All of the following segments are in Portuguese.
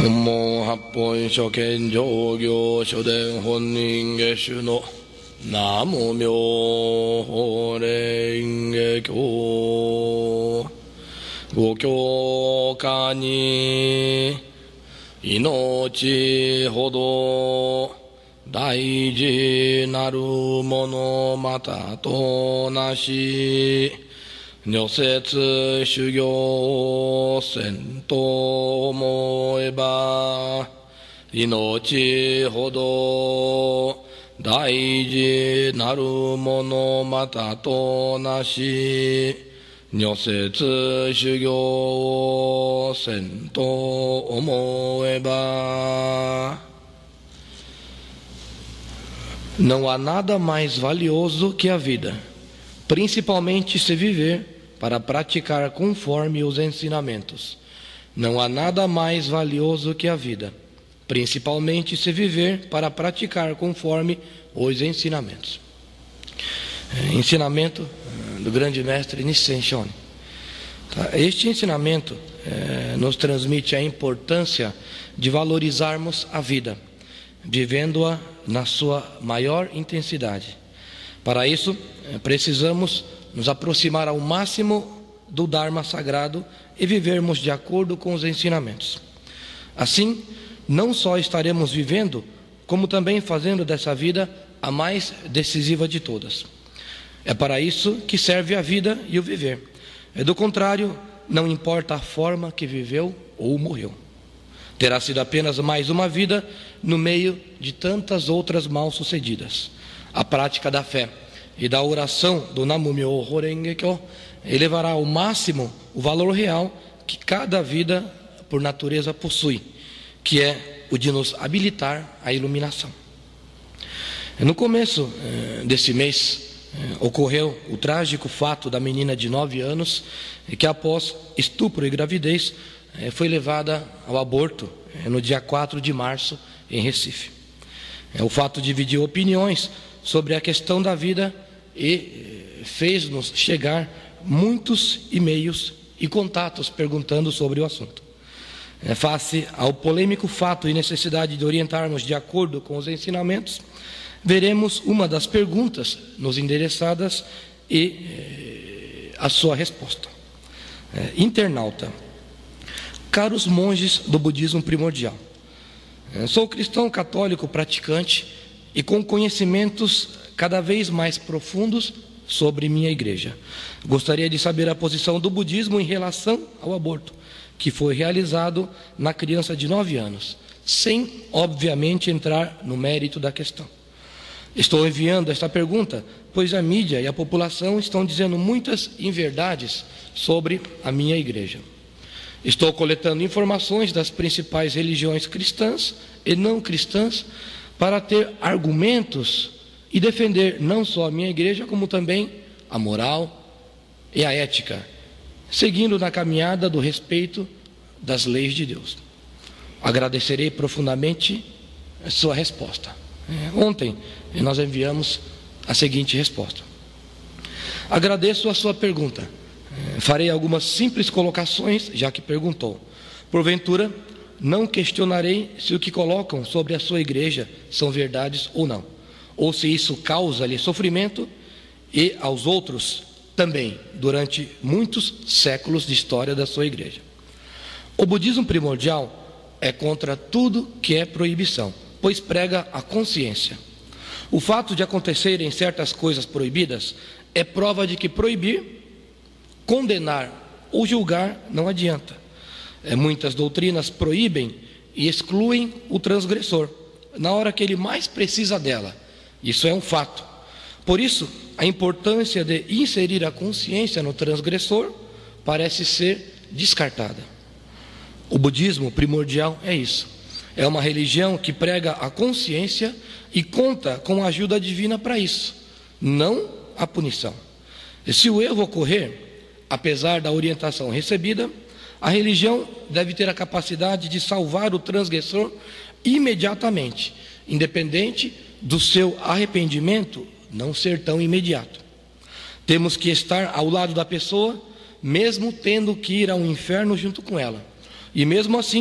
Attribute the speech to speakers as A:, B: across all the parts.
A: もう八本書見上行書伝本人下種の南無妙法蓮華経五教科に命ほど大事なるものまたとなし如説修行せんと思えば命ほど大事なるものまたとなし如説修行せんと思えばnão há nada mais valioso que a vida, principalmente se viver para praticar conforme os ensinamentos. Não há nada mais valioso que a vida, principalmente se viver para praticar conforme os ensinamentos. Ensinamento do grande mestre Nissen Shonin. Este ensinamento nos transmite a importância de valorizarmos a vida, vivendo-a na sua maior intensidade. Para isso, precisamos nos aproximar ao máximo do Dharma sagrado e vivermos de acordo com os ensinamentos. Assim, não só estaremos vivendo, como também fazendo dessa vida a mais decisiva de todas. É para isso que serve a vida e o viver. Do contrário, não importa a forma que viveu ou morreu. Terá sido apenas mais uma vida no meio de tantas outras mal-sucedidas. A prática da fé e da oração do Namu Myo Horenge Kyo elevará ao máximo o valor real que cada vida por natureza possui, que é o de nos habilitar à iluminação. No começo desse mês ocorreu o trágico fato da menina de 9 anos que após estupro e gravidez foi levada ao aborto no dia 4 de março em Recife. O fato dividiu opiniões sobre a questão da vida e fez-nos chegar muitos e-mails e contatos perguntando sobre o assunto. Face ao polêmico fato e necessidade de orientarmos de acordo com os ensinamentos, veremos uma das perguntas nos endereçadas e a sua resposta. Internauta: caros monges do budismo primordial, sou cristão católico praticante e com conhecimentos cada vez mais profundos sobre minha igreja. Gostaria de saber a posição do budismo em relação ao aborto, que foi realizado na criança de 9 anos, sem, obviamente, entrar no mérito da questão. Estou enviando esta pergunta, pois a mídia e a população estão dizendo muitas inverdades sobre a minha igreja. Estou coletando informações das principais religiões cristãs e não cristãs para ter argumentos e defender não só a minha igreja, como também a moral e a ética, seguindo na caminhada do respeito das leis de Deus. Agradecerei profundamente a sua resposta. Ontem nós enviamos a seguinte resposta. Agradeço a sua pergunta. Farei algumas simples colocações, já que perguntou. Porventura, não questionarei se o que colocam sobre a sua igreja são verdades ou não, ou se isso causa-lhe sofrimento e aos outros também, durante muitos séculos de história da sua igreja. O budismo primordial é contra tudo que é proibição, pois prega a consciência. O fato de acontecerem certas coisas proibidas é prova de que proibir, condenar ou julgar não adianta. Muitas doutrinas proíbem e excluem o transgressor na hora que ele mais precisa dela. Isso é um fato. Por isso, a importância de inserir a consciência no transgressor parece ser descartada. O budismo primordial é isso. É uma religião que prega a consciência e conta com a ajuda divina para isso, não a punição. E se o erro ocorrer, apesar da orientação recebida, a religião deve ter a capacidade de salvar o transgressor imediatamente, independente do seu arrependimento não ser tão imediato. Temos que estar ao lado da pessoa, mesmo tendo que ir ao inferno junto com ela. E mesmo assim,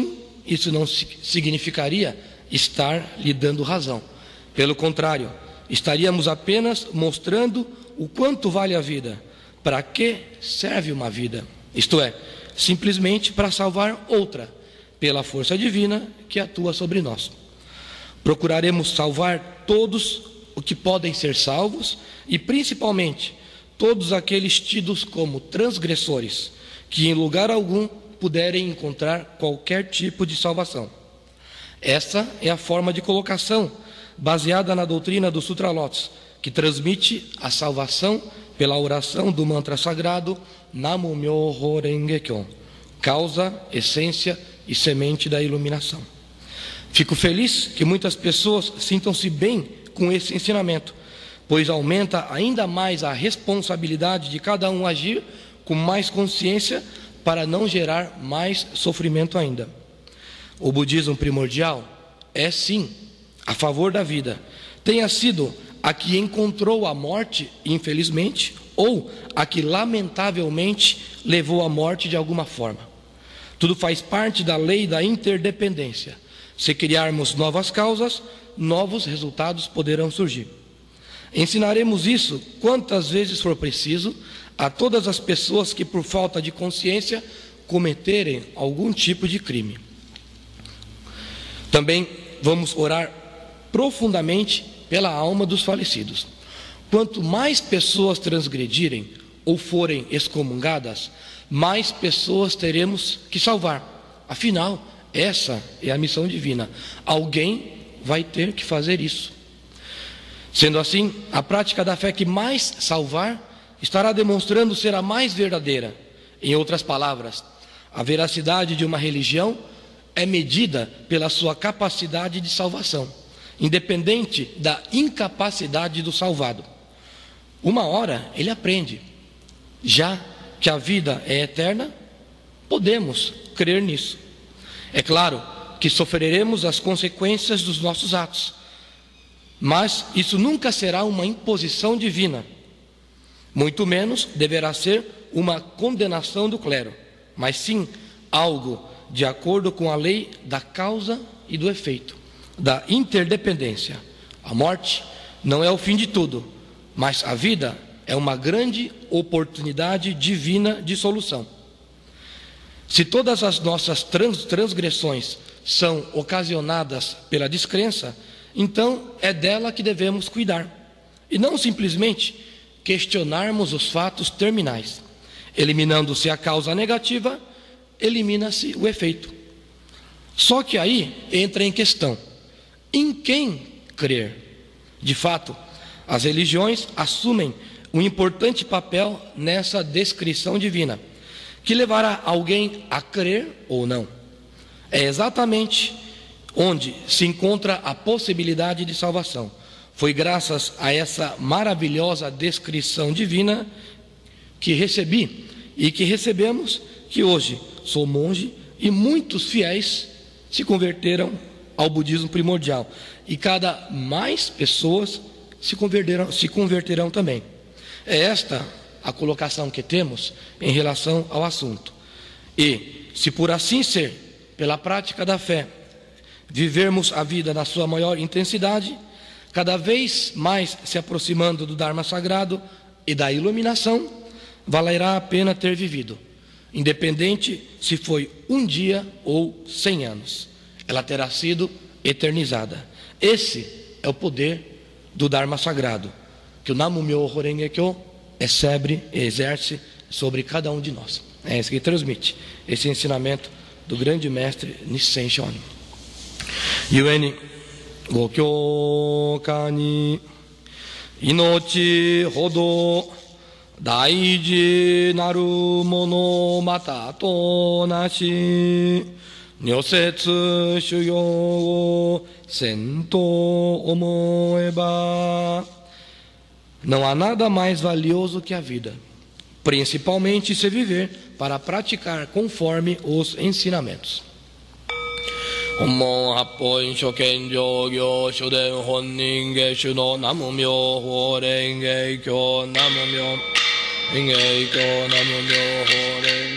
A: isso não significaria estar lhe dando razão. Pelo contrário, estaríamos apenas mostrando o quanto vale a vida, para que serve uma vida, isto é, simplesmente para salvar outra, pela força divina que atua sobre nós. Procuraremos salvar todos os que podem ser salvos e, principalmente, todos aqueles tidos como transgressores, que em lugar algum puderem encontrar qualquer tipo de salvação. Essa é a forma de colocação baseada na doutrina dos Sutralots, que transmite a salvação pela oração do mantra sagrado Namu Myoho Renge Kyo, causa, essência e semente da iluminação. Fico feliz que muitas pessoas sintam-se bem com esse ensinamento, pois aumenta ainda mais a responsabilidade de cada um agir com mais consciência para não gerar mais sofrimento ainda. O budismo primordial é, sim, a favor da vida, tenha sido a que encontrou a morte, infelizmente, ou a que lamentavelmente levou à morte de alguma forma. Tudo faz parte da lei da interdependência. Se criarmos novas causas, novos resultados poderão surgir. Ensinaremos isso quantas vezes for preciso a todas as pessoas que, por falta de consciência, cometerem algum tipo de crime. Também vamos orar profundamente pela alma dos falecidos. Quanto mais pessoas transgredirem ou forem excomungadas, mais pessoas teremos que salvar. Afinal, essa é a missão divina. Alguém vai ter que fazer isso. Sendo assim, a prática da fé que mais salvar estará demonstrando ser a mais verdadeira. Em outras palavras, a veracidade de uma religião é medida pela sua capacidade de salvação, independente da incapacidade do salvado. Uma hora ele aprende. Já que a vida é eterna, podemos crer nisso. É claro que sofreremos as consequências dos nossos atos, mas isso nunca será uma imposição divina, muito menos deverá ser uma condenação do clero, mas sim algo de acordo com a lei da causa e do efeito, da interdependência. A morte não é o fim de tudo, mas a vida é uma grande oportunidade divina de solução. Se todas as nossas transgressões são ocasionadas pela descrença, então é dela que devemos cuidar, e não simplesmente questionarmos os fatos terminais. Eliminando-se a causa negativa, elimina-se o efeito. Só que aí entra em questão: em quem crer? De fato, as religiões assumem um importante papel nessa descrição divina, que levará alguém a crer ou não. É exatamente onde se encontra a possibilidade de salvação. Foi graças a essa maravilhosa descrição divina que recebi e que recebemos que hoje sou monge e muitos fiéis se converteram ao budismo primordial, e cada mais pessoas se converterão também. É esta a colocação que temos em relação ao assunto. E, se por assim ser, pela prática da fé, vivermos a vida na sua maior intensidade, cada vez mais se aproximando do Dharma sagrado e da iluminação, valerá a pena ter vivido, independente se foi um dia ou 100 anos. Ela terá sido eternizada. Esse é o poder do Dharma sagrado, que o Namu Myoho Renge Kyo recebe e exerce sobre cada um de nós. É isso que transmite esse ensinamento do grande mestre Nissen Shonin. Yueni Gokyoka ni inochi hodo daiji naru mono mata to nashi nyosetsu shuyo o sento omoeba. Não há nada mais valioso que a vida, principalmente se viver para praticar conforme os ensinamentos. Ommon Happon Shoken Jogyo Shuden Honnin Geshu no Namu Myoho Renge Kyo Namu Myoho Renge Kyo Namu Myoho Renge